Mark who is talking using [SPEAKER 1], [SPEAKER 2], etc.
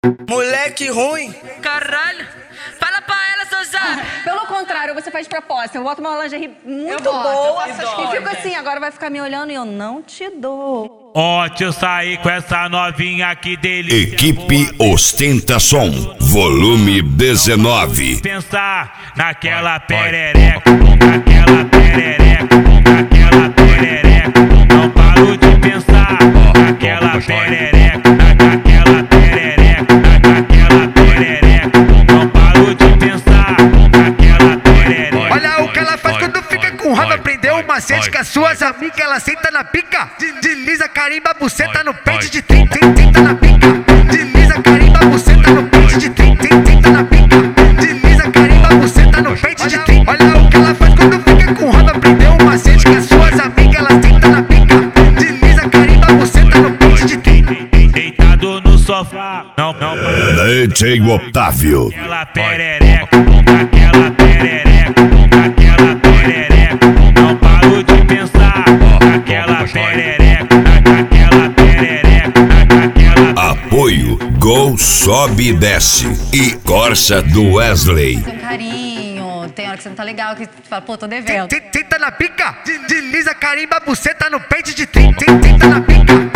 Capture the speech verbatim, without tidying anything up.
[SPEAKER 1] Moleque ruim.
[SPEAKER 2] Caralho. Fala pra ela, seu Zé.
[SPEAKER 3] Pelo contrário, você faz proposta. Eu boto uma lingerie muito
[SPEAKER 4] boto,
[SPEAKER 3] boa
[SPEAKER 4] eu
[SPEAKER 3] e fico assim, agora vai ficar me olhando e eu não te dou.
[SPEAKER 5] Ontem eu saí com essa novinha que delícia.
[SPEAKER 6] Equipe Ostenta Som, volume dezenove.
[SPEAKER 5] Pensar naquela perereca, naquela perereca, naquela perereca. Não paro de pensar naquela perereca, naquela perereca, naquela perereca. Não paro de pensar naquela perereca.
[SPEAKER 7] Olha o que ela faz quando fica com raiva. Aprendeu o macete com as suas amigas. Ela senta na pica, desliza, carimba, buceta no pente de trinta, trinta na pica. Desliza, carimba, buceta no pente de trinta, trinta na pica. Desliza, carimba, buceta no pente de trinta. Olha o que ela faz quando fica com raiva. Aprendeu o macete com as suas amigas. Ela senta na pica, desliza, carimba, buceta no pente de trinta.
[SPEAKER 5] Deitado no sofá, não, não.
[SPEAKER 6] D J Otávio.
[SPEAKER 5] Naquela perereca, naquela perereca, naquela perereca. Não paro de pensar naquela perereca, naquela perereca, naquela.
[SPEAKER 6] Apoio Gol Sobe e Desce e Corsa do Wesley.
[SPEAKER 4] Tem um carinho, tem hora que você não tá legal, que tu fala, pô, tô devendo.
[SPEAKER 7] Tenta na pica, desliza, carimba, buceta no pente de trinta, trinta na pica.